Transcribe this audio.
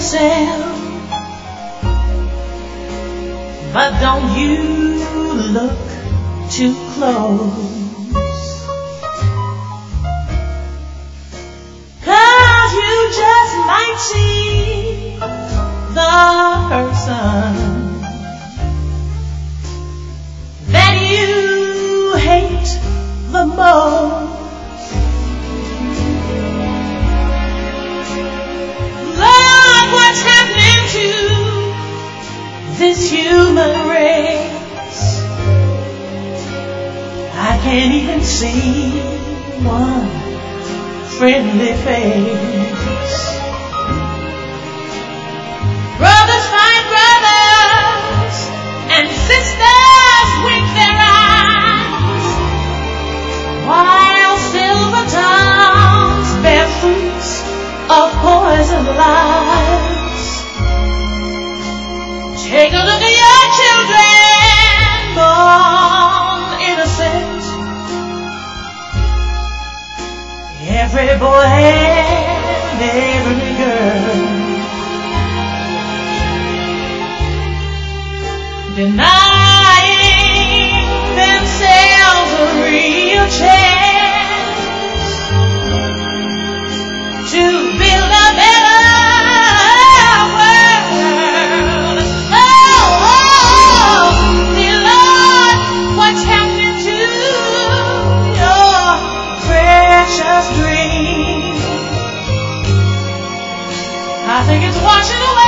yourself, but don't you look too close, 'cause you just might see the person that you hate the most. Lord, what's happening to this human race? I can't even see one friendly face. Brothers fight brothers, and sisters wink their eyes, while silver tongues bear fruits of poison lies. Take a look at your children, born innocent. Every boy and every girl, denying themselves a real chance to build a better world. Oh, dear Lord, what's happening to your precious dream? I think it's washing away